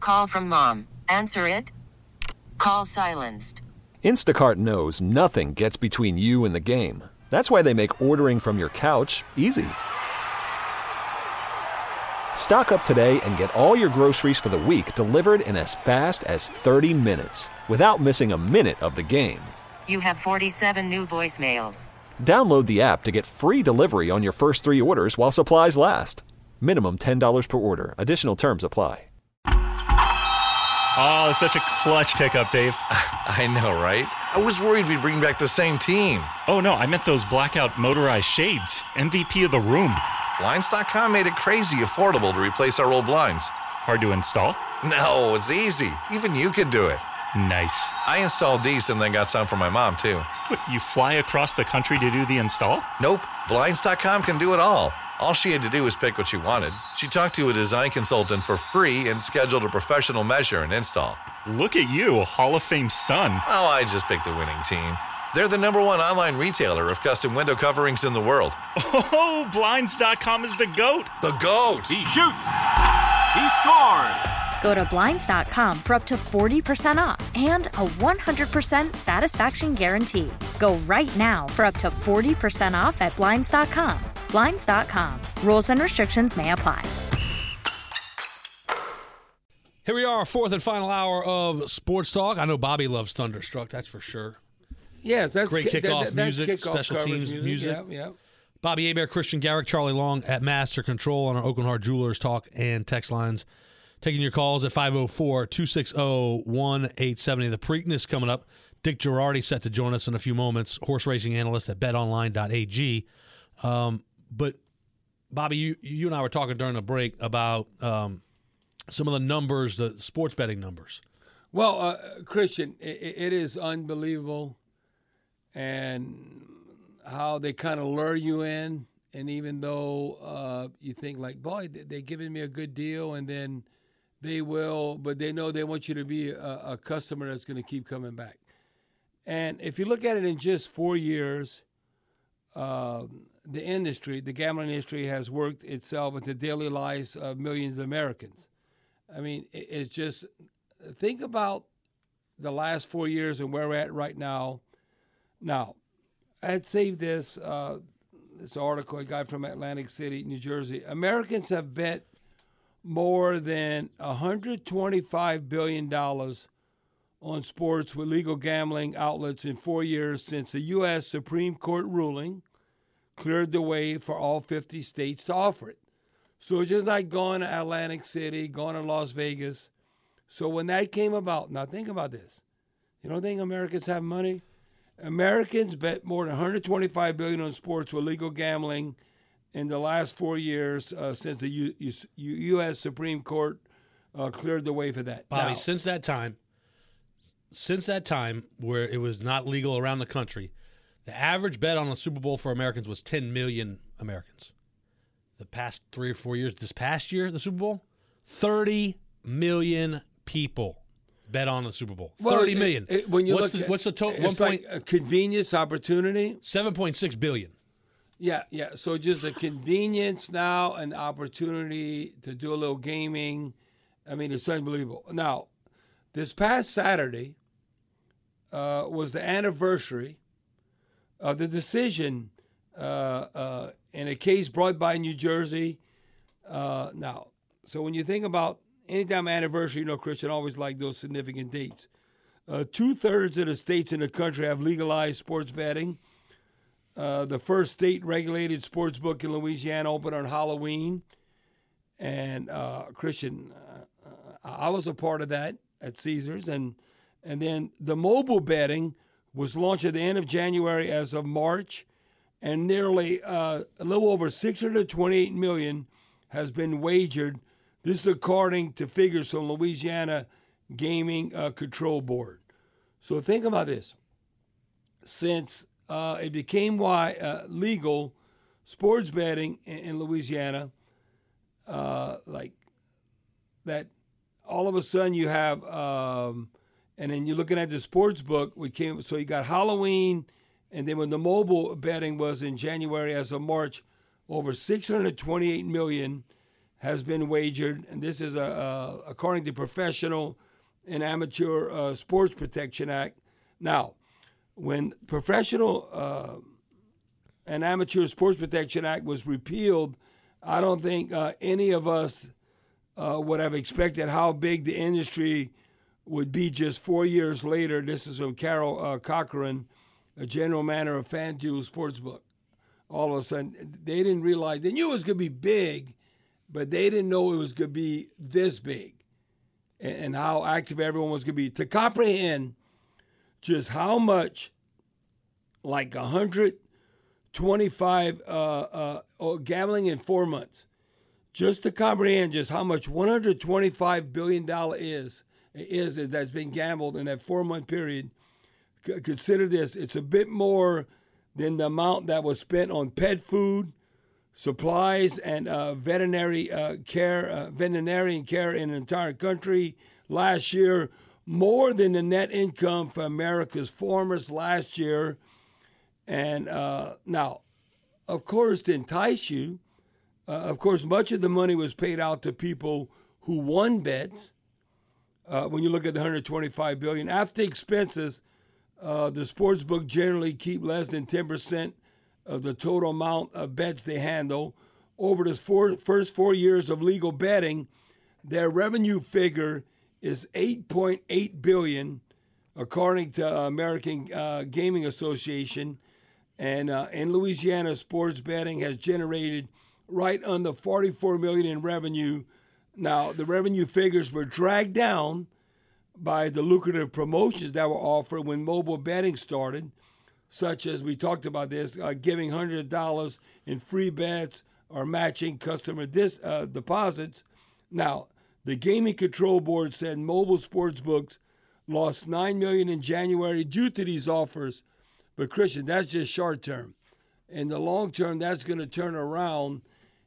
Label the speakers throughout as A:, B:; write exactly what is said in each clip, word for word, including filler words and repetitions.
A: Call from mom. Answer it. Call silenced.
B: Instacart knows nothing gets between you and the game. That's why they make ordering from your couch easy. Stock up today and get all your groceries for the week delivered in as fast as thirty minutes without missing a minute of the game.
A: You have forty-seven new voicemails.
B: Download the app to get free delivery on your first three orders while supplies last. Minimum ten dollars per order. Additional terms apply.
C: Oh, such a clutch pickup, Dave.
D: I know, right? I was worried we'd bring back the same team.
C: Oh, no, I meant those blackout motorized shades. M V P of the room.
D: Blinds dot com made it crazy affordable to replace our old blinds.
C: Hard to install?
D: No, it's easy. Even you could do it.
C: Nice.
D: I installed these and then got some for my mom, too.
C: What, you fly across the country to do the install?
D: Nope. Blinds dot com can do it all. All she had to do was pick what she wanted. She talked to a design consultant for free and scheduled a professional measure and install.
C: Look at you, Hall of Fame son.
D: Oh, I just picked the winning team. They're the number one online retailer of custom window coverings in the world.
C: Oh, Blinds dot com is the GOAT.
D: The GOAT.
E: He shoots. He scores.
F: Go to Blinds dot com for up to forty percent off and a one hundred percent satisfaction guarantee. Go right now for up to forty percent off at Blinds dot com. Blinds dot com. Rules and restrictions may apply.
G: Here we are, fourth and final hour of Sports Talk. I know Bobby loves Thunderstruck, that's for sure.
H: Yes, that's
G: great
H: ki-
G: kickoff
H: that, that,
G: music,
H: kickoff
G: special teams
H: music.
G: music.
H: Yeah, yeah.
G: Bobby Hebert, Christian Garrick, Charlie Long at Master Control on our Oakland Heart Jewelers talk and text lines. Taking your calls at five oh four, two six oh, one eight seven oh. The Preakness coming up. Dick Girardi set to join us in a few moments, horse racing analyst at bet online dot a g. Um, but, Bobby, you, you and I were talking during the break about um, some of the numbers, the sports betting numbers.
H: Well, uh, Christian, it, it is unbelievable and how they kind of lure you in. And even though uh, you think like, boy, they're giving me a good deal, and then they will, but they know they want you to be a, a customer that's going to keep coming back. And if you look at it in just four years, uh, the industry, the gambling industry has worked itself into daily lives of millions of Americans. I mean, it, it's just, think about the last four years and where we're at right now. Now, I had saved this, uh, this article, a guy from Atlantic City, New Jersey. Americans have bet more than one hundred twenty-five billion dollars on sports with legal gambling outlets in four years since the U S Supreme Court ruling cleared the way for all fifty states to offer it. So it's just not going to Atlantic City, going to Las Vegas. So when that came about, now think about this. You don't think Americans have money? Americans bet more than one hundred twenty-five billion dollars on sports with legal gambling in the last four years uh, since the U- U- U S Supreme Court uh, cleared the way for that.
G: Bobby,
H: now,
G: since that time, since that time where it was not legal around the country, the average bet on the Super Bowl for Americans was ten million Americans. The past three or four years, this past year, the Super Bowl, thirty million people bet on the Super Bowl.
H: well,
G: thirty million.
H: It, it, when you
G: what's
H: look
G: the,
H: at,
G: what's the total?
H: It's
G: One
H: like
G: point
H: a convenience opportunity.
G: seven point six billion.
H: Yeah, yeah. So just the convenience now and the opportunity to do a little gaming. I mean, it's unbelievable. Now, this past Saturday uh, was the anniversary of the decision uh, uh, in a case brought by New Jersey. Uh, now, so when you think about anytime anniversary, you know, Christian, always like those significant dates. Uh, two-thirds of the states in the country have legalized sports betting. Uh, the first state-regulated sports book in Louisiana opened on Halloween. And, uh, Christian, uh, I was a part of that at Caesars. And and then the mobile betting was launched at the end of January as of March. And nearly uh, a little over six hundred twenty-eight million dollars has been wagered. This is according to figures from Louisiana Gaming uh, Control Board. So think about this. Since uh, it became why, uh, legal, sports betting in, in Louisiana, uh, like that, all of a sudden you have, um, and then you're looking at the sports book. We came, so you got Halloween, and then when the mobile betting was in January as of March, over six hundred twenty-eight million dollars has been wagered, and this is a, uh, according to Professional and Amateur uh, Sports Protection Act. Now, when Professional uh, and Amateur Sports Protection Act was repealed, I don't think uh, any of us uh, would have expected how big the industry would be just four years later. This is from Carol uh, Cochran, a general manager of FanDuel Sportsbook. All of a sudden, they didn't realize, they knew it was going to be big, but they didn't know it was going to be this big and, and how active everyone was going to be. To comprehend just how much, like one hundred twenty-five uh, uh, oh, gambling in four months, just to comprehend just how much one hundred twenty-five billion dollars is, is, is that's been gambled in that four-month period. C- consider this, it's a bit more than the amount that was spent on pet food, supplies, and uh, veterinary uh, care, uh, veterinarian care in the entire country last year, more than the net income for America's farmers last year. And uh, now, of course, to entice you, uh, of course, much of the money was paid out to people who won bets. Uh, when you look at the one hundred twenty-five billion dollars after expenses, uh, the sports book generally keep less than ten percent of the total amount of bets they handle. Over the four, first four years of legal betting, their revenue figure is eight point eight billion dollars, according to uh, American uh, Gaming Association. And uh, in Louisiana, sports betting has generated right under forty-four million dollars in revenue. Now, the revenue figures were dragged down by the lucrative promotions that were offered when mobile betting started, such as we talked about this, uh, giving one hundred dollars in free bets or matching customer dis- uh, deposits. Now, the Gaming Control Board said mobile sports books lost nine million dollars in January due to these offers. But, Christian, that's just short term. In the long term, that's going to turn around,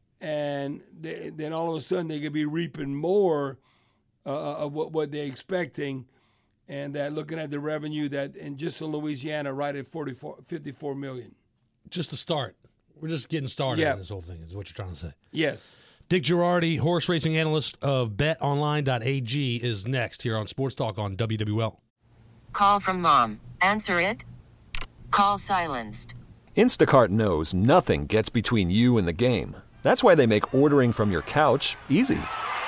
H: and they, then all of a sudden they could be reaping more uh, of what, what they're expecting. And that looking at the revenue that in just in Louisiana, right at forty-four, fifty-four million.
G: Just to start. We're just getting started
H: Yep.
G: on this whole thing, is what you're trying to say.
H: Yes.
G: Dick Girardi, horse racing analyst of bet online dot a g, is next here on Sports Talk on W W L.
A: Call from mom. Answer it. Call silenced.
B: Instacart knows nothing gets between you and the game. That's why they make ordering from your couch easy.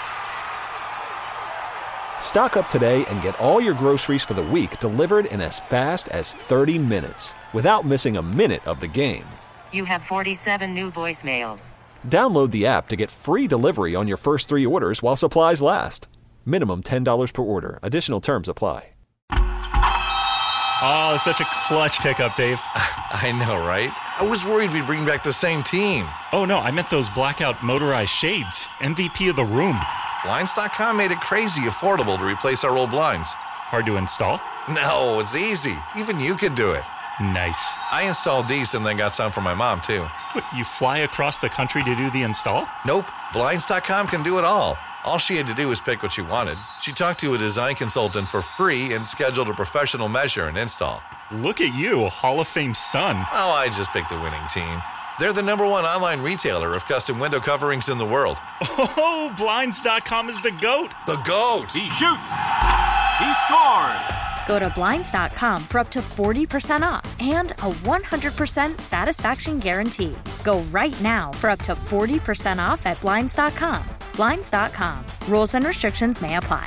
B: Stock up today and get all your groceries for the week delivered in as fast as thirty minutes without missing a minute of the game.
A: You have forty-seven new voicemails.
B: Download the app to get free delivery on your first three orders while supplies last. Minimum ten dollars per order. Additional terms apply.
C: Oh, such a clutch pickup, Dave.
D: I know, right? I was worried we'd bring back the same team.
C: Oh, no, I meant those blackout motorized shades. M V P of the room.
D: Blinds dot com made it crazy affordable to replace our old blinds.
C: Hard to install?
D: No, it's easy. Even you could do it.
C: Nice.
D: I installed these and then got some for my mom, too.
C: What, you fly across the country to do the install?
D: Nope. Blinds dot com can do it all. All she had to do was pick what she wanted. She talked to a design consultant for free and scheduled a professional measure and install.
C: Look at you, Hall of Fame son.
D: Oh, I just picked the winning team. They're the number one online retailer of custom window coverings in the world.
C: Oh, Blinds dot com is the GOAT.
D: The GOAT!
E: He shoots. He scores.
F: Go to Blinds dot com for up to forty percent off and a one hundred percent satisfaction guarantee. Go right now for up to forty percent off at Blinds dot com. Blinds dot com. Rules and restrictions may apply.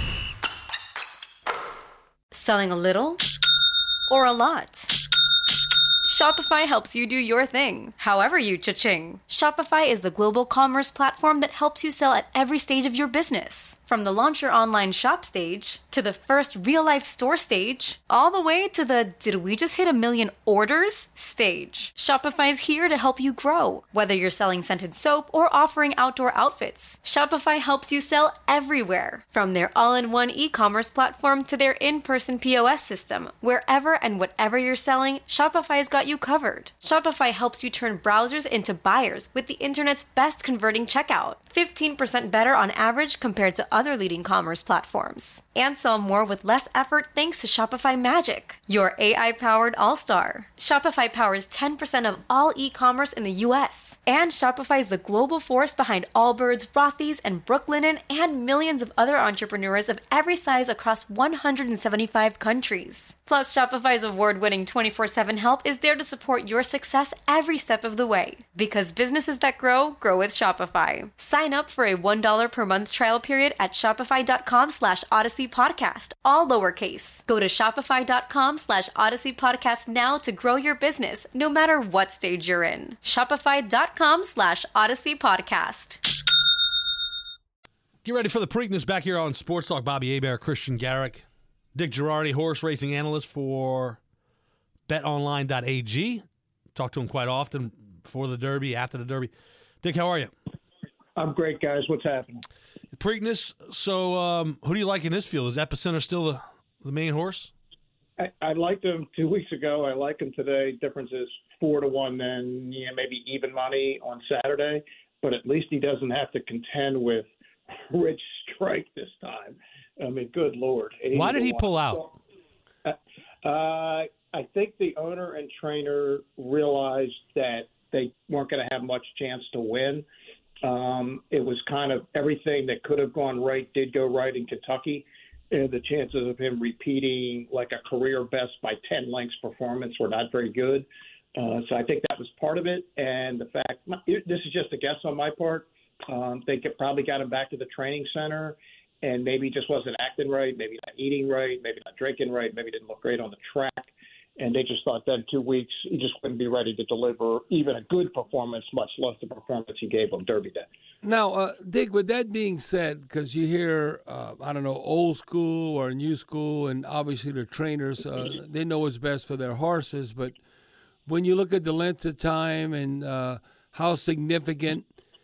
I: Selling a little or a lot? Shopify helps you do your thing, however you cha-ching. Shopify is the global commerce platform that helps you sell at every stage of your business. From the launch your online shop stage, to the first real-life store stage, all the way to the did we just hit a million orders stage. Shopify's here to help you grow. Whether you're selling scented soap or offering outdoor outfits, Shopify helps you sell everywhere. From their all-in-one e-commerce platform to their in-person P O S system. Wherever and whatever you're selling, Shopify's got you covered. Shopify helps you turn browsers into buyers with the internet's best converting checkout. fifteen percent better on average compared to other leading commerce platforms. And sell more with less effort thanks to Shopify Magic, your A I-powered all-star. Shopify powers ten percent of all e-commerce in the U S. And Shopify is the global force behind Allbirds, Rothy's, and Brooklinen, and millions of other entrepreneurs of every size across one hundred seventy-five countries. Plus, Shopify's award-winning twenty-four seven help is there to support your success every step of the way. Because businesses that grow, grow with Shopify. Sign up for a one dollar per month trial period at shopify.com slash Odyssey Podcast, all lowercase. Go to shopify.com slash Odyssey Podcast now to grow your business, no matter what stage you're in. Shopify.com slash Odyssey Podcast.
G: Get ready for the Preakness back here on Sports Talk. Bobby Hebert, Christian Garrick, Dick Girardi, horse racing analyst for bet online dot a g. Talk to him quite often before the Derby, after the Derby. Dick, how are you?
J: I'm great, guys. What's happening?
G: Preakness. So, um, who do you like in this field? Is Epicenter still the, the main horse?
J: I, I liked him two weeks ago. I like him today. Difference is four to one, then yeah, maybe even money on Saturday. But at least he doesn't have to contend with Rich Strike this time. I mean, good Lord.
G: Why did he pull out?
J: So, uh, I think the owner and trainer realized that they weren't going to have much chance to win. Um, it was kind of everything that could have gone right did go right in Kentucky. And the chances of him repeating like a career best by ten lengths performance were not very good. Uh, so I think that was part of it. And the fact, this is just a guess on my part, um, they could, probably got him back to the training center and maybe just wasn't acting right, maybe not eating right, maybe not drinking right, maybe didn't look great on the track. And they just thought that in two weeks he just wouldn't be ready to deliver even a good performance, much less the performance he gave on Derby Day.
H: Now, uh, Dick, with that being said, because you hear, uh, I don't know, old school or new school, and obviously the trainers, uh, they know what's best for their horses. But when you look at the length of time and uh, how significant,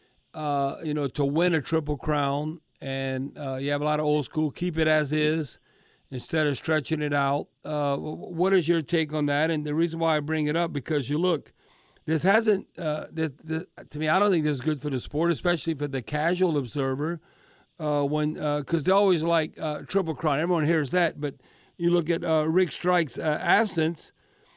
H: uh, you know, to win a Triple Crown, and uh, you have a lot of old school, keep it as is, instead of stretching it out. Uh, what is your take on that? And the reason why I bring it up, because you look, this hasn't, uh, this, this, to me, I don't think this is good for the sport, especially for the casual observer, uh, when because uh, they always like uh, Triple Crown. Everyone hears that, but you look at uh, Rick Strike's uh, absence,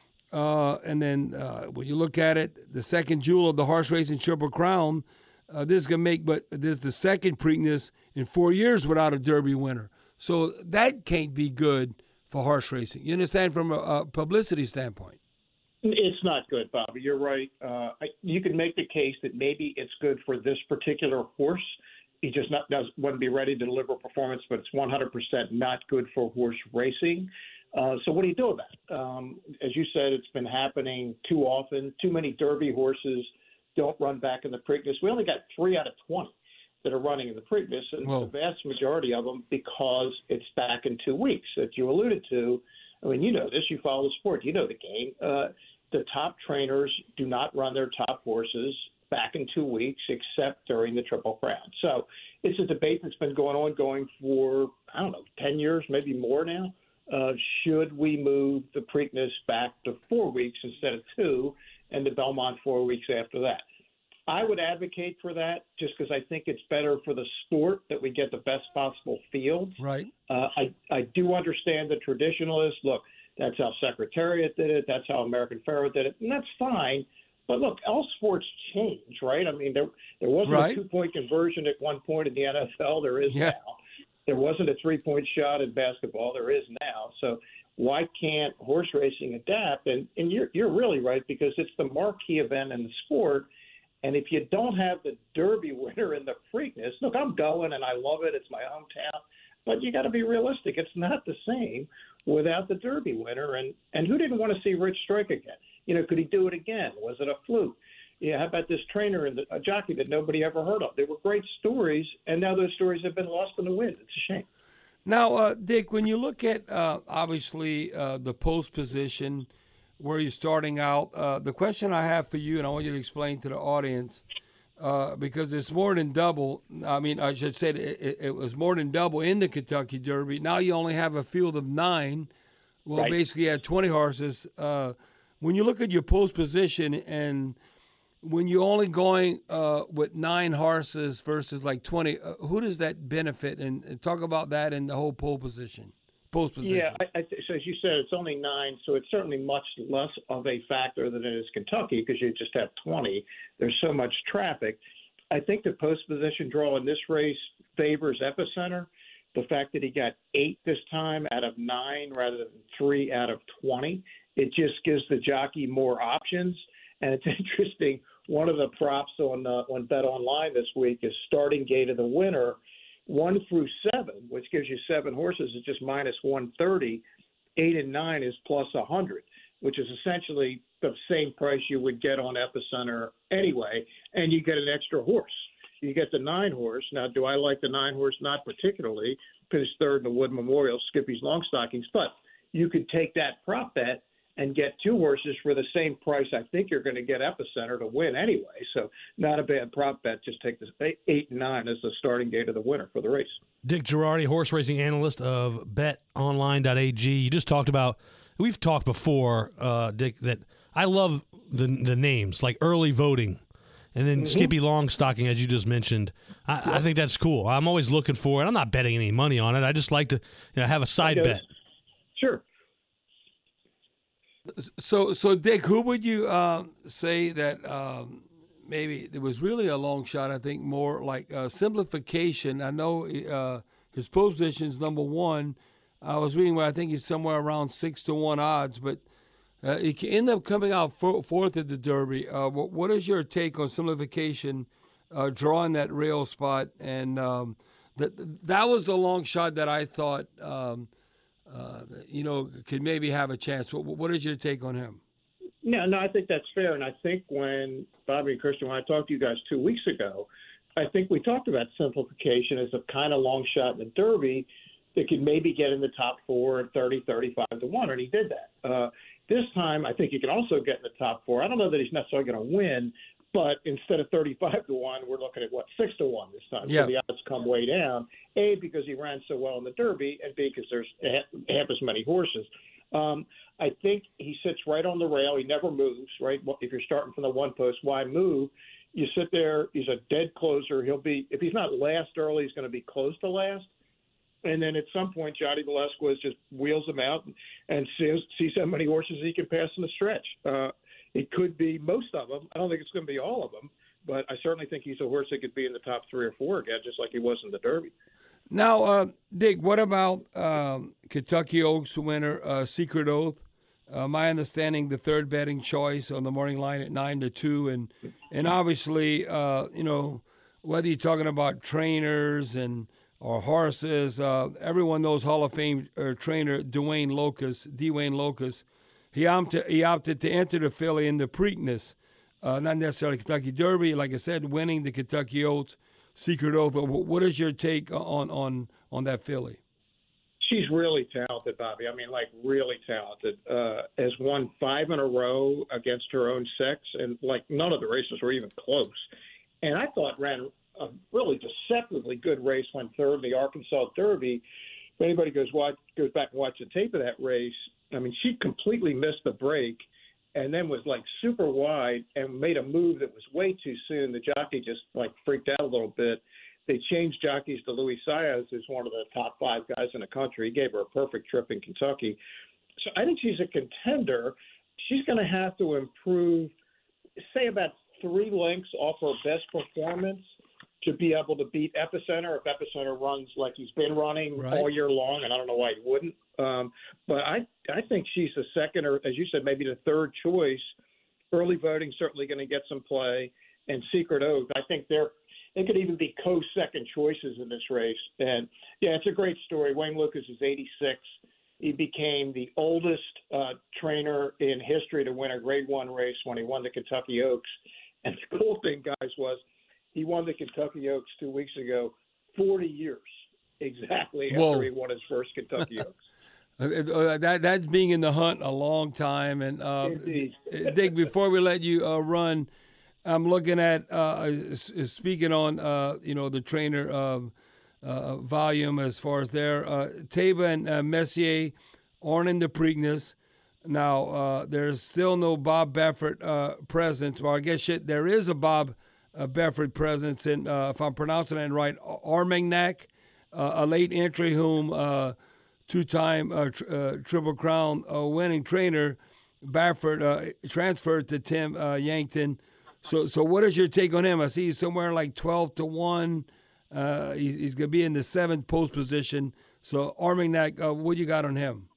H: uh, and then uh, when you look at it, the second jewel of the horse racing Triple Crown, uh, this is going to make, but this is the second Preakness in four years without a Derby winner. So that can't be good for horse racing. You understand, from a, a publicity standpoint?
J: It's not good, Bobby. You're right. Uh, I, you can make the case that maybe it's good for this particular horse. He just not, does, wouldn't be ready to deliver performance, but it's one hundred percent not good for horse racing. Uh, so what do you do about it? Um, as you said, it's been happening too often. Too many Derby horses don't run back in the Preakness. We only got three out of twenty that are running in the Preakness, and Whoa. the vast majority of them because it's back in two weeks that you alluded to. I mean, you know this. You follow the sport. You know the game. Uh, the top trainers do not run their top horses back in two weeks except during the Triple Crown. So it's a debate that's been going on going for, I don't know, ten years, maybe more now. Uh, should we move the Preakness back to four weeks instead of two, and the Belmont four weeks after that? I would advocate for that just because I think it's better for the sport that we get the best possible fields.
H: Right.
J: Uh, I, I do understand the traditionalists. Look, that's how Secretariat did it. That's how American Pharoah did it. And that's fine. But, look, all sports change, right? I mean, there there wasn't right. a two-point conversion at one point in the N F L. There is yeah. now. There wasn't a three-point shot in basketball. There is now. So why can't horse racing adapt? And, and you're, you're really right because it's the marquee event in the sport. And if you don't have the Derby winner in the Preakness, look, I'm going and I love it. It's my hometown. But you got to be realistic. It's not the same without the Derby winner. And, and who didn't want to see Rich Strike again? You know, could he do it again? Was it a fluke? Yeah, how about this trainer and the, a jockey that nobody ever heard of? They were great stories, and now those stories have been lost in the wind. It's a shame.
H: Now, uh, Dick, when you look at, uh, obviously, uh, the post position – where you're starting out. Uh, the question I have for you, and I want you to explain to the audience, uh, because it's more than double. I mean, I should say it, it was more than double in the Kentucky Derby. Now you only have a field of nine. Well, right. basically you had twenty horses. Uh, when you look at your post position and when you're only going uh, with nine horses versus like twenty, uh, who does that benefit? And, and talk about that in the whole pole position, post position.
J: Yeah, I, I, so as you said, it's only nine, so it's certainly much less of a factor than it is Kentucky because you just have twenty. There's so much traffic. I think the post position draw in this race favors Epicenter. The fact that he got eight this time out of nine rather than three out of twenty, it just gives the jockey more options. And it's interesting. One of the props on uh, on Bet Online this week is starting gate of the winner, one through seven, which gives you seven horses, is just minus one thirty. Eight and nine is plus one hundred, which is essentially the same price you would get on Epicenter anyway, and you get an extra horse. You get the nine horse. Now, do I like the nine horse? Not particularly. Finished third in the Wood Memorial, Skippy's Long Stockings, but you could take that prop bet and get two horses for the same price I think you're going to get Epicenter to win anyway. So not a bad prop bet. Just take the eight, eight and nine as the starting gate of the winner for the race.
G: Dick Girardi, horse racing analyst of bet online dot a g. You just talked about, we've talked before, uh, Dick, that I love the the names, like early voting. And then mm-hmm. Skippy Longstocking, as you just mentioned. I, yeah. I think that's cool. I'm always looking for it. I'm not betting any money on it. I just like to you know, have a side bet.
J: Sure.
H: So, so Dick, who would you uh, say that um, maybe it was really a long shot? I think more like uh, simplification. I know uh, his pole position is number one. I was reading where I think he's somewhere around six to one odds, but uh, he can end up coming out for, fourth at the Derby. Uh, what, what is your take on simplification, uh, drawing that rail spot? And um, that that was the long shot that I thought. Um, Uh, you know, could maybe have a chance. What, what is your take on him?
J: No, no, I think that's fair. And I think when Bobby and Christian, when I talked to you guys two weeks ago, I think we talked about simplification as a kind of long shot in the Derby that could maybe get in the top four at thirty, thirty-five to one, and he did that. Uh, this time, I think he can also get in the top four. I don't know that he's necessarily going to win, but instead of thirty-five to one, we're looking at, what, six to one this time.
H: Yeah.
J: So the odds come way down, A, because he ran so well in the Derby, and B, because there's half as many horses. Um, I think he sits right on the rail. He never moves, right? If you're starting from the one post, why move? You sit there. He's a dead closer. He'll be, if he's not last early, he's going to be close to last. And then at some point, Johnny Velasquez just wheels him out and sees, sees how many horses he can pass in the stretch. Uh, It could be most of them. I don't think it's going to be all of them, but I certainly think he's a horse that could be in the top three or four again, just like he was in the Derby.
H: Now, uh, Dick, what about um, Kentucky Oaks winner, uh, Secret Oath? Uh, my understanding, the third betting choice on the morning line at nine to two, and and obviously, uh, you know, whether you're talking about trainers and or horses, uh, everyone knows Hall of Fame uh, trainer Dwayne Locust, Dwayne Locust. He opted, he opted to enter the filly in the Preakness, uh, not necessarily Kentucky Derby. Like I said, winning the Kentucky Oats, Secret Oath. What is your take on on on that filly?
J: She's really talented, Bobby. I mean, like really talented. Uh, has won five in a row against her own sex, and like none of the races were even close. And I thought ran a really deceptively good race, went third in the Arkansas Derby. If anybody goes watch goes back and watch the tape of that race, I mean, she completely missed the break and then was like super wide and made a move that was way too soon. The jockey just like freaked out a little bit. They changed jockeys to Luis Saez, who's one of the top five guys in the country. He gave her a perfect trip in Kentucky. So I think she's a contender. She's going to have to improve, say, about three lengths off her best performance to be able to beat Epicenter if Epicenter runs like he's been running
H: right.
J: all year long, and I don't know why he wouldn't. Um, but I, I think she's the second, or as you said, maybe the third choice. Early voting certainly going to get some play, and Secret Oath, I think they're they could even be co-second choices in this race. And yeah, it's a great story. Wayne Lucas is eighty-six. He became the oldest uh, trainer in history to win a Grade One race when he won the Kentucky Oaks. And the cool thing, guys, was he won the Kentucky Oaks two weeks ago, forty years exactly after
H: Whoa.
J: he won his first Kentucky Oaks.
H: Uh, that that's being in the hunt a long time. And uh, Dick, before we let you uh, run, I'm looking at uh, speaking on uh, you know the trainer uh, uh, volume as far as their uh, Taiba and uh, Messier aren't in the Preakness. Now, uh, there's still no Bob Baffert uh, presence. Well, I guess shit, there is a Bob uh, Baffert presence in, uh, if I'm pronouncing it right, Armagnac, uh, a late entry whom uh, two-time uh, tr- uh, Triple Crown uh, winning trainer Baffert uh, transferred to Tim uh, Yankton. So, so what is your take on him? I see he's somewhere like twelve to one. Uh, he's he's going to be in the seventh post position. So, Armagnac, uh, what you got on him?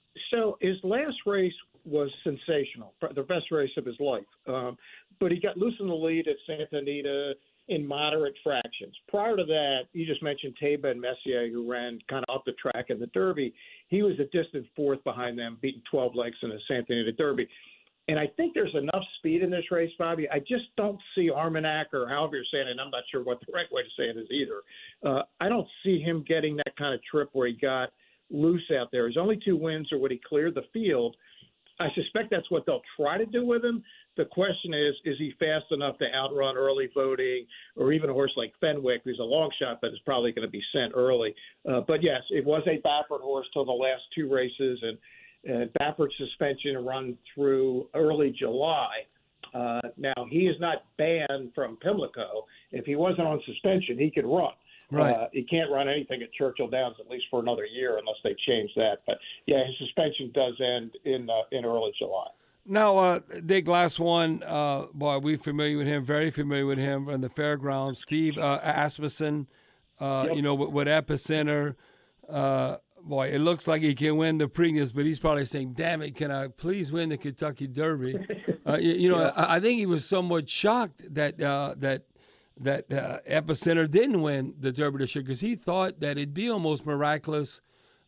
J: So his last race was sensational, the best race of his life. Um, but he got loose in the lead at Santa Anita in moderate fractions. Prior to that, you just mentioned Taiba and Messier, who ran kind of up the track in the Derby. He was a distant fourth behind them, beating twelve lengths in the Santa Anita Derby. And I think there's enough speed in this race, Bobby. I just don't see Armagnac, or however you're saying it, and I'm not sure what the right way to say it is either. Uh, I don't see him getting that kind of trip where he got loose out there. His only two wins are when he cleared the field. I suspect that's what they'll try to do with him. The question is, is he fast enough to outrun early voting, or even a horse like Fenwick, who's a long shot, but is probably going to be sent early. Uh, but, yes, it was a Baffert horse till the last two races, and uh, Baffert's suspension run through early July. Uh, now, he is not banned from Pimlico. If he wasn't on suspension, he could run.
H: Right.
J: Uh, he can't run anything at Churchill Downs at least for another year unless they change that. But, yeah, his suspension does end in uh, in early July.
H: Now, uh, Dick, last one, uh, boy, we're familiar with him, very familiar with him from the fairgrounds. Steve uh, Asmussen, uh,
J: Yep.
H: you know, with, with Epicenter. Uh, boy, it looks like he can win the Preakness, but he's probably saying, damn it, can I please win the Kentucky Derby? uh, you, you know,
J: Yeah.
H: I, I think he was somewhat shocked that uh, that that uh, Epicenter didn't win the Derby this year, because he thought that it'd be almost miraculous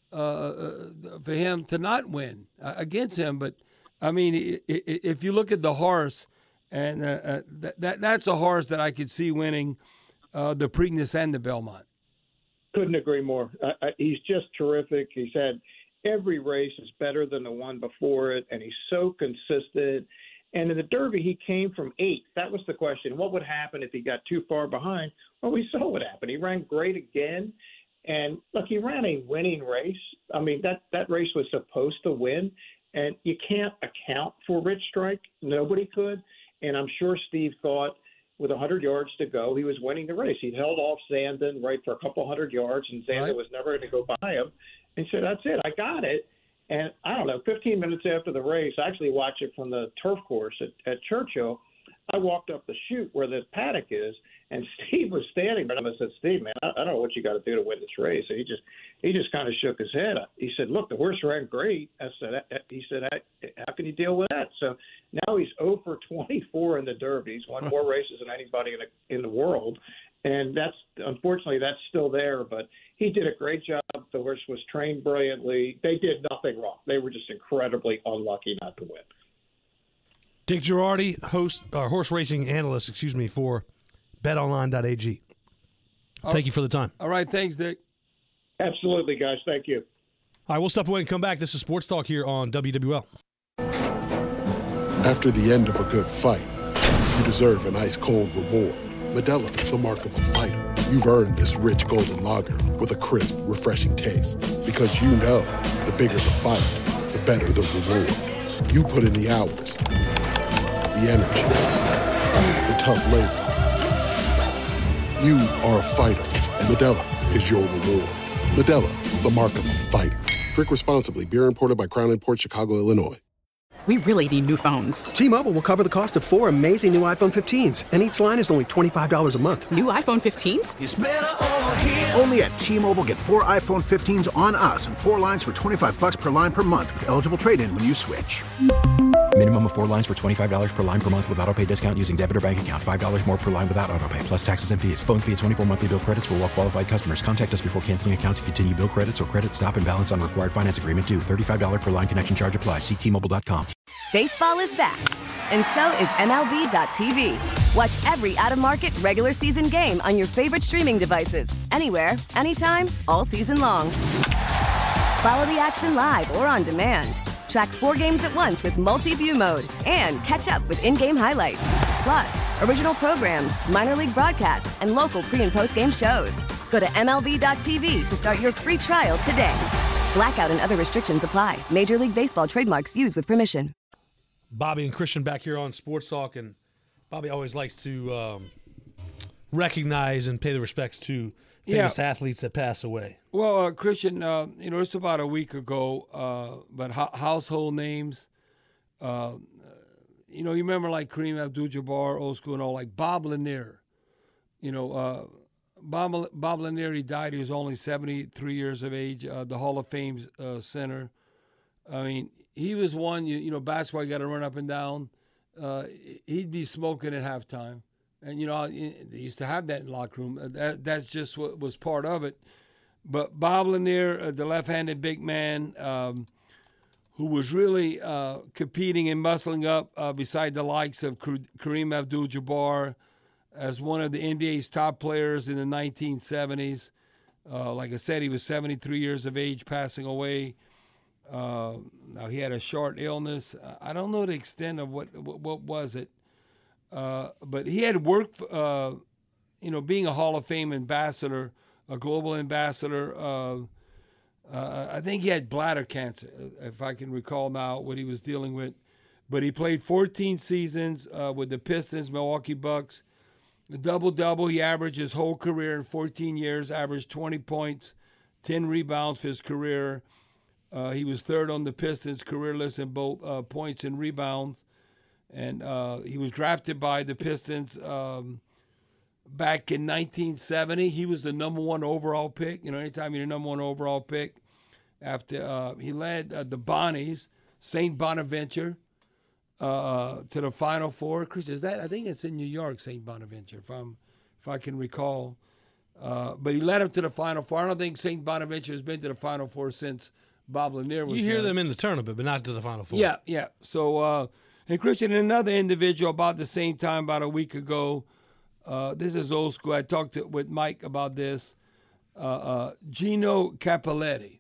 H: uh, for him to not win uh, against him. But, I mean, i- i- if you look at the horse, and uh, uh, that, that that's a horse that I could see winning uh, the Preakness and the Belmont.
J: Couldn't agree more. Uh, uh, he's just terrific. He's had every race is better than the one before it, and he's so consistent. And in the Derby, he came from eighth. That was the question. What would happen if he got too far behind? Well, we saw what happened. He ran great again. And, look, he ran a winning race. I mean, that, that race was supposed to win. And you can't account for Rich Strike. Nobody could. And I'm sure Steve thought with one hundred yards to go, he was winning the race. He held off Zandon right for a couple hundred yards, and Zandon
H: Right.
J: was never going to go by him. And said, that's it. I got it. And I don't know, fifteen minutes after the race, I actually watched it from the turf course at, at Churchill. I walked up the chute where the paddock is, and Steve was standing there. And I said, Steve, man, I, I don't know what you got to do to win this race. And he just he just kind of shook his head. He said, look, the horse ran great. I said, he said, how can you deal with that? So now he's oh for twenty-four in the Derby. He's won more races than anybody in the, in the world. And that's unfortunately that's still there, but he did a great job. The horse was trained brilliantly. They did nothing wrong. They were just incredibly unlucky not to win.
G: Dick Girardi, host, uh, horse racing analyst, excuse me, for bet online dot a g. Thank you for the time.
H: All right, thanks, Dick.
J: Absolutely, guys. Thank you.
G: All right, we'll step away and come back. This is Sports Talk here on W W L.
K: After the end of a good fight, you deserve an ice-cold reward. Modelo is the mark of a fighter. You've earned this rich golden lager with a crisp, refreshing taste. Because you know, the bigger the fight, the better the reward. You put in the hours, the energy, the tough labor. You are a fighter, and Modelo is your reward. Modelo, the mark of a fighter. Drink responsibly. Beer imported by Crown Imports, Chicago, Illinois.
L: We really need new phones.
M: T-Mobile will cover the cost of four amazing new iPhone fifteens, and each line is only twenty-five dollars a month.
L: New iPhone fifteens?
N: It's better over here. Only at T-Mobile, get four iPhone fifteens on us and four lines for twenty-five dollars per line per month with eligible trade-in when you switch.
O: Minimum of four lines for twenty-five dollars per line per month with autopay discount using debit or bank account. five dollars more per line without autopay, plus taxes and fees. Phone fee at twenty-four monthly bill credits for well-qualified customers. Contact us before canceling account to continue bill credits or credit stop and balance on required finance agreement due. thirty-five dollars per line connection charge applies. See T Mobile dot com.
P: Baseball is back, and so is M L B dot T V. Watch every out-of-market, regular season game on your favorite streaming devices. Anywhere, anytime, all season long. Follow the action live or on demand. Track four games at once with multi-view mode and catch up with in-game highlights. Plus, original programs, minor league broadcasts, and local pre- and post-game shows. Go to M L B dot T V to start your free trial today. Blackout and other restrictions apply. Major League Baseball trademarks used with permission.
G: Bobby and Christian back here on Sports Talk, and Bobby always likes to um, recognize and pay the respects to famous
H: Yeah.
G: athletes that pass away.
H: Well, uh, Christian, uh, you know, it's about a week ago, uh, but ho- household names, uh, you know, you remember like Kareem Abdul-Jabbar, old school and all, like Bob Lanier. You know, uh, Bob, Bob Lanier, he died. He was only seventy-three years of age, uh, the Hall of Fame uh, center. I mean, he was one, you, you know, basketball, you got to run up and down. Uh, he'd be smoking at halftime. And, you know, they used to have that in the locker room. That, that's just what was part of it. But Bob Lanier, uh, the left-handed big man, um, who was really uh, competing and muscling up uh, beside the likes of Kareem Abdul-Jabbar as one of the N B A's top players in the nineteen seventies. Uh, like I said, he was seventy-three years of age, passing away. Uh, now, he had a short illness. I don't know the extent of what what, what was it. Uh, but he had worked, uh, you know, being a Hall of Fame ambassador, a global ambassador. Uh, uh, I think he had bladder cancer, if I can recall now what he was dealing with. But he played fourteen seasons uh, with the Pistons, Milwaukee Bucks. The double-double, he averaged his whole career in fourteen years, averaged twenty points, ten rebounds for his career. Uh, he was third on the Pistons' career list in both uh, points and rebounds. And uh, he was drafted by the Pistons um, back in nineteen seventy. He was the number one overall pick. You know, anytime you're the number one overall pick. After uh, he led uh, the Bonnies, Saint Bonaventure, uh, to the Final Four. Chris, is that? I think it's in New York, Saint Bonaventure, if I'm, if I can recall. Uh, but he led them to the Final Four. I don't think Saint Bonaventure has been to the Final Four since Bob Lanier was
G: You hear
H: there.
G: them in the tournament, but not to the Final Four.
H: Yeah, yeah. So, uh, and Christian, another individual about the same time, about a week ago, uh, this is old school. I talked to, with Mike about this. Uh, uh, Gino Cappelletti,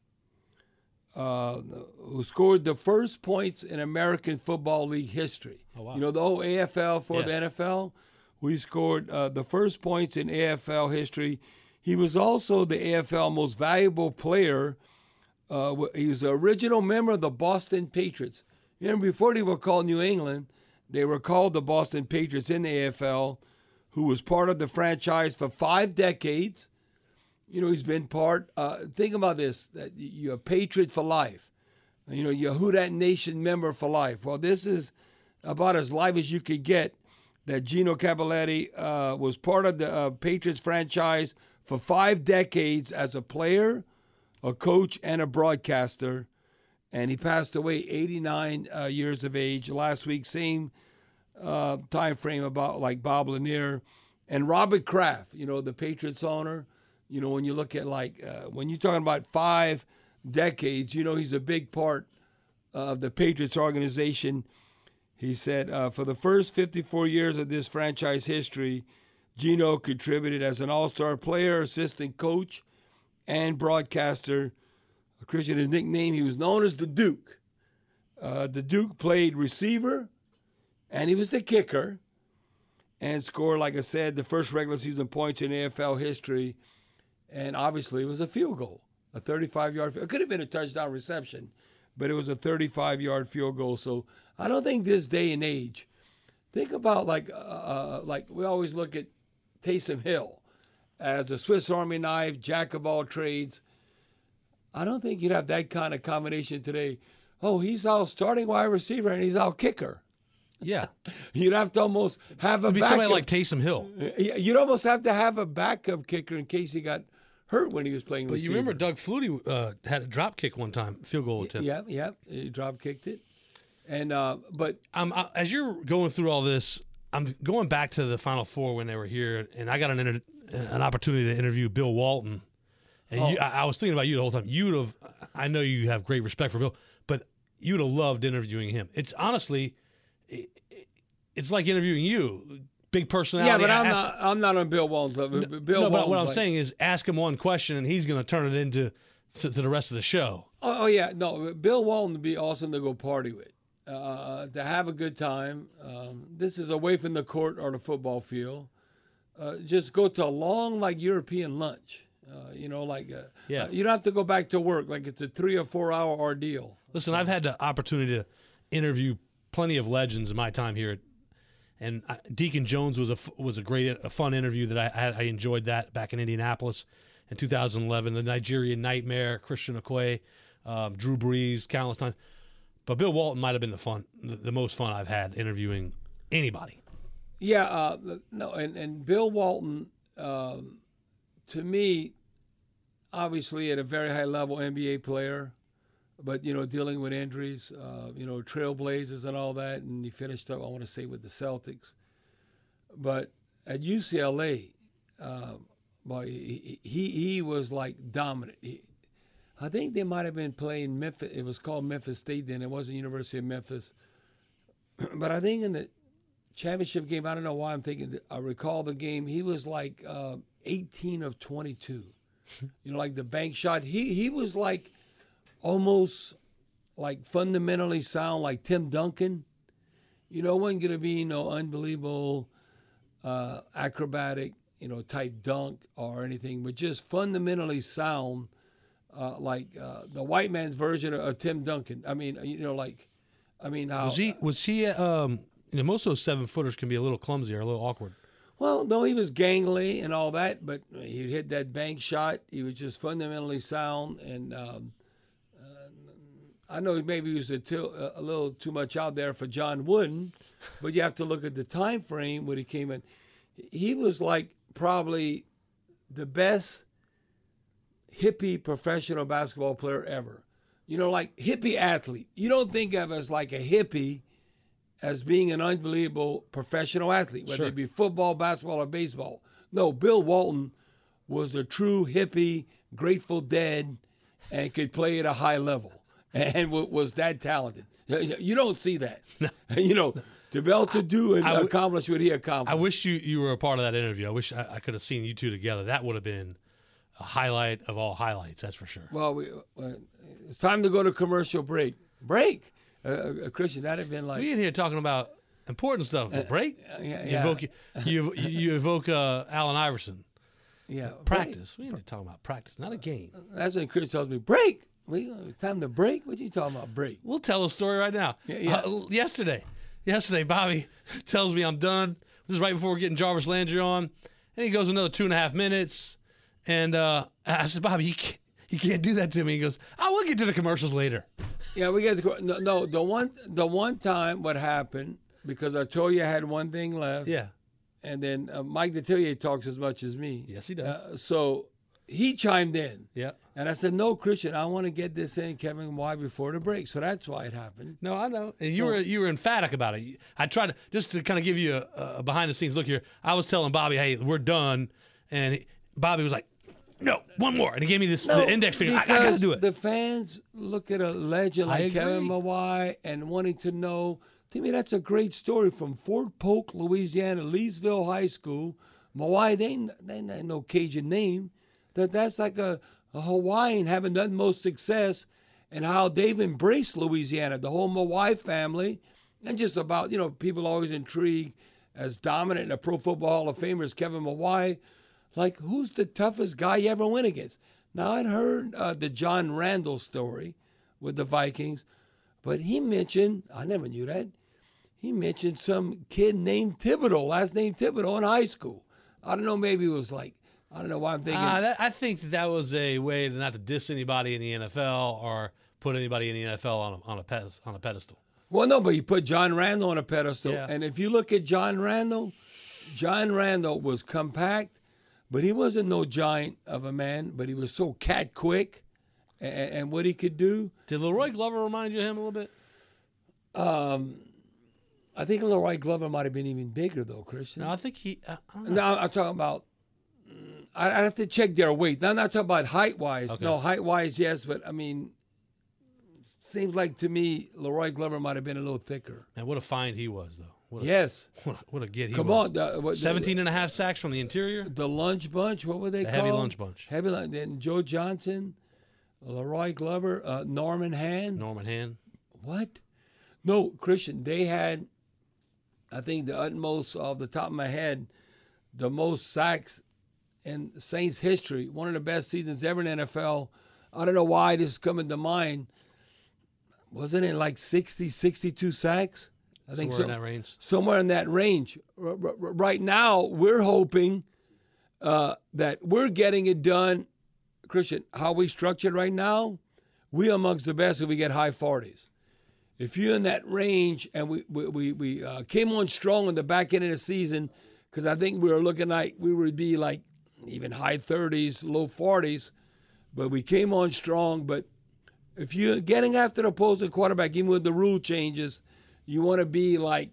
H: uh, who scored the first points in American Football League history.
G: Oh, wow.
H: You know, the whole A F L for
G: Yeah.
H: the N F L. We scored uh, the first points in A F L history. He was also the A F L most valuable player. Uh, he was the original member of the Boston Patriots. You know, before they were called New England, they were called the Boston Patriots in the A F L, who was part of the franchise for five decades. You know, he's been part. Uh, think about this: that you're a Patriot for life. You know, you're a Who Dat Nation member for life. Well, this is about as live as you could get. That Gino Cappelletti uh, was part of the uh, Patriots franchise for five decades as a player, a coach, and a broadcaster. And he passed away eighty-nine uh, years of age last week, same uh, time frame about like Bob Lanier. And Robert Kraft, you know, the Patriots owner, you know, when you look at like, uh, when you're talking about five decades, you know, he's a big part of the Patriots organization. He said, uh, for the first fifty-four years of this franchise history, Gino contributed as an all-star player, assistant coach, and broadcaster. Christian, his nickname, he was known as the Duke. Uh, the Duke played receiver, and he was the kicker, and scored, like I said, the first regular season points in A F L history. And obviously, it was a field goal, a thirty-five-yard field. It could have been a touchdown reception, but it was a thirty-five-yard field goal. So I don't think this day and age, think about like uh, like we always look at Taysom Hill as a Swiss Army knife, jack of all trades. I don't think you'd have that kind of combination today. Oh, he's our starting wide receiver and he's our kicker.
G: Yeah.
H: You'd have to almost have a
G: It'd be
H: backup.
G: somebody like Taysom Hill.
H: You'd almost have to have a backup kicker in case he got hurt when he was playing
G: But
H: receiver.
G: you remember Doug Flutie uh, had a drop kick one time, field goal attempt.
H: Yeah, yeah. He drop kicked it. And uh, but
G: um, I, as you're going through all this, I'm going back to the Final Four when they were here, and I got an inter- an opportunity to interview Bill Walton. And
H: Oh.
G: you, I, I was thinking about you the whole time. You would have, I know you have great respect for Bill, but you'd have loved interviewing him. It's honestly, it, it's like interviewing you. Big personality.
H: yeah, but I'm
G: Ask-
H: not. I'm not on Bill Walton's level.
G: No,
H: Bill
G: no, but
H: Walton's
G: what I'm
H: like-
G: saying is ask him one question, and he's going to turn it into to, to the rest of the show.
H: Oh, oh yeah, no. Bill Walton would be awesome to go party with, uh, to have a good time. Um, this is away from the court or the football field. Uh, just go to a long, like European lunch. Uh, you know, like uh,
G: Yeah.
H: uh, you don't have to go back to work. Like it's a three or four hour ordeal.
G: Listen, I've had the opportunity to interview plenty of legends in my time here, and I, Deacon Jones was a f- was a great, a fun interview that I, I I enjoyed that back in Indianapolis in two thousand eleven. The Nigerian Nightmare, Christian Okoye, um, Drew Brees, countless times. But Bill Walton might have been the fun, the, the most fun I've had interviewing anybody.
H: Yeah, uh, no, and and Bill Walton, um, to me, obviously at a very high level N B A player, but you know dealing with injuries, uh, you know Trailblazers and all that, and he finished up I want to say with the Celtics, but at U C L A, uh, boy, he, he he was like dominant. He, I think they might have been playing Memphis. It was called Memphis State then. It wasn't University of Memphis, but I think in the championship game, I don't know why I'm thinking. I recall the game. He was like uh, eighteen of twenty-two. You know, like the bank shot. He he was like almost like fundamentally sound like Tim Duncan. You know, wasn't gonna be no unbelievable uh, acrobatic, you know, type dunk or anything, but just fundamentally sound uh, like uh, the white man's version of, of Tim Duncan. I mean, you know, like, I mean, how
G: Was he? Was he? Um, you know, most of those seven footers can be a little clumsy or a little awkward.
H: Well, no, he was gangly and all that, but he hit that bank shot. He was just fundamentally sound, and um, uh, I know maybe he was a, til- a little too much out there for John Wooden, but you have to look at the time frame when he came in. He was like probably the best hippie professional basketball player ever. You know, like hippie athlete. You don't think of as like a hippie as being an unbelievable professional athlete, whether
G: Sure.
H: it be football, basketball, or baseball. No, Bill Walton was a true hippie, Grateful Dead, and could play at a high level, and w- was that talented. You don't see that. No. You know, to be able to do and
G: I w-
H: accomplish what he accomplished.
G: I wish you, you were a part of that interview. I wish I, I could have seen you two together. That would have been a highlight of all highlights, that's for sure.
H: Well, we, uh, it's time to go to commercial break. Break? Uh, uh, Christian, that'd have been like...
G: We in here talking about important stuff.
H: Uh,
G: break?
H: uh, yeah,
G: you
H: yeah.
G: evoke, you, you, you evoke uh, Allen Iverson.
H: Yeah.
G: Practice. We ain't here talking about practice, not a game.
H: That's when Chris tells me, break. We, time to break? What are you talking about, break?
G: We'll tell a story right now.
H: Yeah, yeah.
G: Uh, yesterday, yesterday, Bobby tells me I'm done. This is right before we're getting Jarvis Landry on. And he goes another two and a half minutes. And uh, I said, Bobby, you can't, you can't do that to me. He goes, I will get to the commercials later.
H: Yeah, we got the no, no. The one, the one time, what happened because I told you I had one thing left.
G: Yeah,
H: and then uh, Mike Detillier talks as much as me.
G: Yes, he does.
H: Uh, so he chimed in.
G: Yeah,
H: and I said, no, Christian, I want to get this in, Kevin, why before the break. So that's why it happened.
G: No, I know, and you
H: So-
G: were you were emphatic about it. I tried to just to kind of give you a, a behind the scenes look here. I was telling Bobby, hey, we're done, and he, Bobby was like, no, one more, and he gave me this
H: No,
G: the index finger. I, I got
H: because
G: to do it.
H: The fans look at a legend
G: I
H: like Kevin
G: agree.
H: Mawai and wanting to know. To me, that's a great story from Fort Polk, Louisiana, Leesville High School. Mawai, they ain't- they ain't no Cajun name. That that's like a, a Hawaiian having done most success, and how they've embraced Louisiana, the whole Mawai family, and just about you know people always intrigued as dominant in a Pro Football Hall of Famer as Kevin Mawai. Like, who's the toughest guy you ever went against? Now, I'd heard uh, the John Randall story with the Vikings, but he mentioned, I never knew that, he mentioned some kid named Thibodeau, last name Thibodeau in high school. I don't know, maybe it was like, I don't know why I'm thinking.
G: Uh, that, I think that, that was a way to not to diss anybody in the N F L or put anybody in the N F L on a, on a, pedest, on a pedestal.
H: Well, no, but you put John Randall on a pedestal.
G: Yeah.
H: And if you look at John Randall, John Randall was compact, but he wasn't no giant of a man, but he was so cat quick and, and what he could do.
G: Did Leroy Glover remind you of him a little bit?
H: Um, I think Leroy Glover might have been even bigger, though, Christian.
G: No, I think he. Uh, I don't know.
H: No, I'm talking about. mm, I I have to check their weight. Now, I'm not talking about height wise.
G: Okay.
H: No, height wise, yes, but I mean, seems like to me Leroy Glover might have been a little thicker.
G: Man, what a find he was, though. What a,
H: Yes.
G: What a, what a get he
H: Come
G: was.
H: on, the- what-
G: seventeen and a half sacks from the interior.
H: The lunch bunch, what were they
G: The
H: called?
G: heavy lunch bunch.
H: Heavy lunch. Then Joe Johnson, Leroy Glover, uh, Norman Hand.
G: Norman Hand.
H: What? No, Christian, they had, I think the utmost off the top of my head, the most sacks in Saints history, one of the best seasons ever in the N F L. I don't know why this is coming to mind. Wasn't it like sixty, sixty-two sacks? I think
G: somewhere
H: so.
G: in that range.
H: Somewhere in that range. R- r- right now, we're hoping uh, that we're getting it done. Christian, how we structured right now, we amongst the best if we get high forties. If you're in that range, and we we we, we uh, came on strong in the back end of the season, because I think we were looking like we would be like even high thirties, low forties, but we came on strong. But if you're getting after the opposing quarterback, even with the rule changes, you want to be like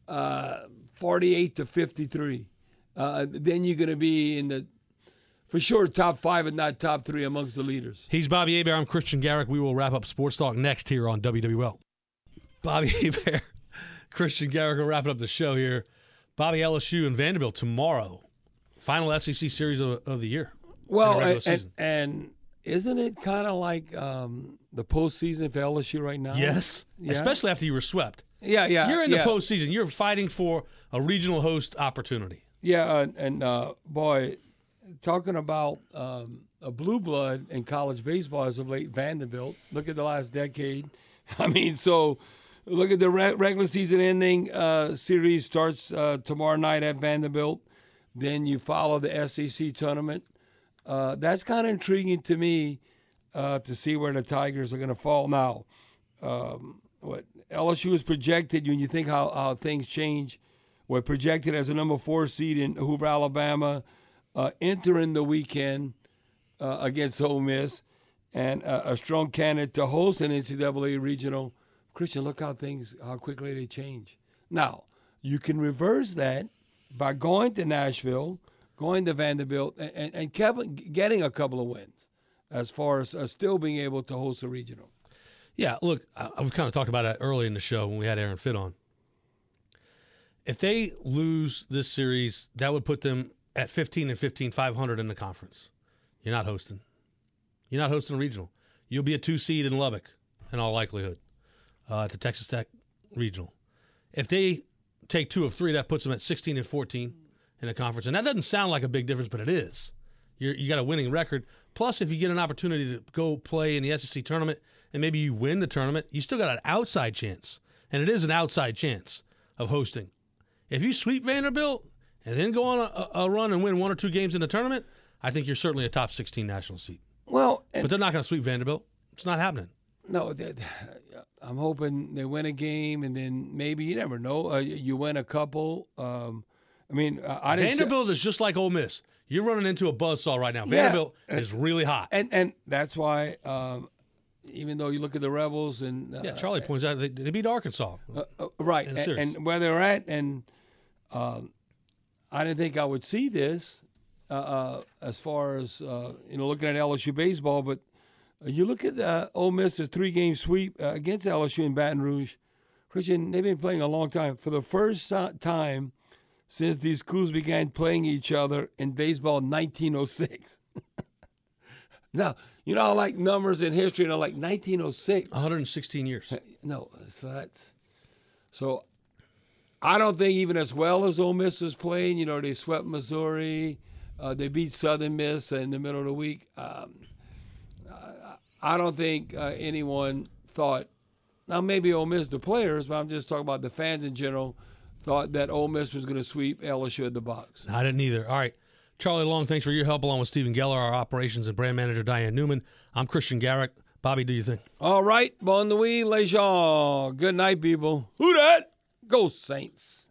H: uh, forty-eight to fifty-three. Uh, then you're going to be in the, for sure, top five and not top three amongst the leaders.
G: He's Bobby Hebert. I'm Christian Garrick. We will wrap up Sports Talk next here on W W L. Bobby Hebert, Christian Garrick will wrap up the show here. Bobby, L S U and Vanderbilt tomorrow. Final S E C series of, of the year.
H: Well, and, and, and isn't it kind of like um, the postseason for L S U right now?
G: Yes,
H: yeah.
G: Especially after you were swept.
H: Yeah, yeah.
G: You're in
H: yeah.
G: the postseason. You're fighting for a regional host opportunity.
H: Yeah, and, and uh, boy, talking about um, a blue blood in college baseball as of late, Vanderbilt. Look at the last decade. I mean, so look at the re- regular season ending uh, series starts uh, tomorrow night at Vanderbilt. Then you follow the S E C tournament. Uh, that's kind of intriguing to me uh, to see where the Tigers are going to fall now. Um, what L S U is projected, when you think how, how things change, we're projected as a number four seed in Hoover, Alabama, uh, entering the weekend uh, against Ole Miss, and uh, a strong candidate to host an N C double A regional. Christian, look how things, how quickly they change. Now, you can reverse that by going to Nashville, going to Vanderbilt, and, and, and kept getting a couple of wins as far as uh, still being able to host a regional.
G: Yeah, look, I, I've kind of talked about it early in the show when we had Aaron Fitt on. If they lose this series, that would put them at fifteen and fifteen, five hundred in the conference. You're not hosting. You're not hosting a regional. You'll be a two seed in Lubbock, in all likelihood, uh, to Texas Tech regional. If they take two of three, that puts them at sixteen and fourteen in the conference. And that doesn't sound like a big difference, but it is. You're, you got a winning record. Plus, if you get an opportunity to go play in the S E C tournament and maybe you win the tournament, you still got an outside chance. And it is an outside chance of hosting. If you sweep Vanderbilt and then go on a, a run and win one or two games in the tournament, I think you're certainly a top sixteen national seed.
H: Well,
G: but they're not going to sweep Vanderbilt. It's not happening.
H: No, I'm hoping they win a game, and then maybe, you never know, uh, you win a couple. Um, I mean, I didn't
G: Vanderbilt say, is just like Ole Miss. You're running into a buzzsaw right now.
H: Yeah,
G: Vanderbilt is really hot,
H: and and that's why. Um, even though you look at the Rebels and uh,
G: yeah, Charlie points out they, they beat Arkansas,
H: uh, uh, right, and, and where they're at, and um, I didn't think I would see this uh, uh, as far as uh, you know looking at L S U baseball, but you look at uh, Ole Miss's three-game sweep uh, against L S U in Baton Rouge. Christian, they've been playing a long time. For the first time since these schools began playing each other in baseball in nineteen oh six. Now, you know, I like numbers in history, and I like nineteen oh six.
G: one hundred sixteen years.
H: No, so that's so. I don't think even as well as Ole Miss is playing. You know, they swept Missouri, uh, they beat Southern Miss in the middle of the week. Um, I don't think uh, anyone thought. Now, maybe Ole Miss, the players, but I'm just talking about the fans in general, thought that Ole Miss was going to sweep L S U at the box.
G: I didn't either. All right. Charlie Long, thanks for your help, along with Stephen Geller, our operations and brand manager, Diane Newman. I'm Christian Garrick. Bobby, do you think?
H: All right. Bon nuit, les gens. Good night, people. Who dat? Go Saints.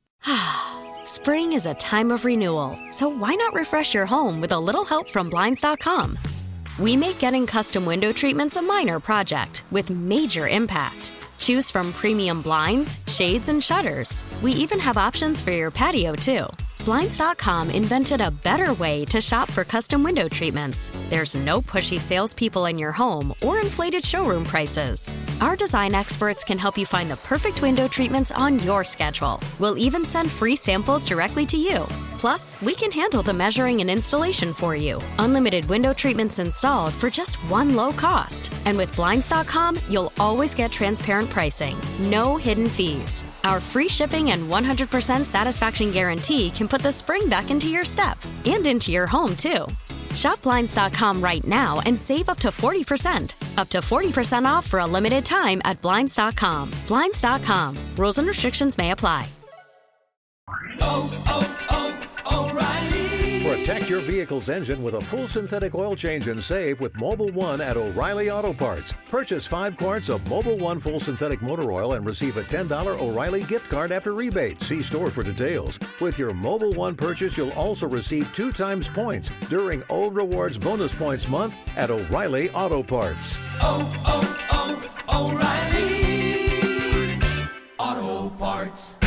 F: Spring is a time of renewal, so why not refresh your home with a little help from Blinds dot com? We make getting custom window treatments a minor project with major impact. Choose from premium blinds, shades, and shutters. We even have options for your patio, too. Blinds dot com invented a better way to shop for custom window treatments. There's no pushy salespeople in your home or inflated showroom prices. Our design experts can help you find the perfect window treatments on your schedule. We'll even send free samples directly to you. Plus, we can handle the measuring and installation for you. Unlimited window treatments installed for just one low cost. And with Blinds dot com, you'll always get transparent pricing, no hidden fees. Our free shipping and one hundred percent satisfaction guarantee can put the spring back into your step and into your home, too. Shop Blinds dot com right now and save up to forty percent. Up to forty percent off for a limited time at Blinds dot com. Blinds dot com. Rules and restrictions may apply.
Q: Oh, oh, oh, O'Reilly. Protect your vehicle's engine with a full synthetic oil change and save with Mobil one at O'Reilly Auto Parts. Purchase five quarts of Mobil one full synthetic motor oil and receive a ten dollars O'Reilly gift card after rebate. See store for details. With your Mobil one purchase, you'll also receive two times points during O Rewards Bonus Points Month at O'Reilly Auto Parts.
E: Oh, oh, oh, O'Reilly Auto Parts.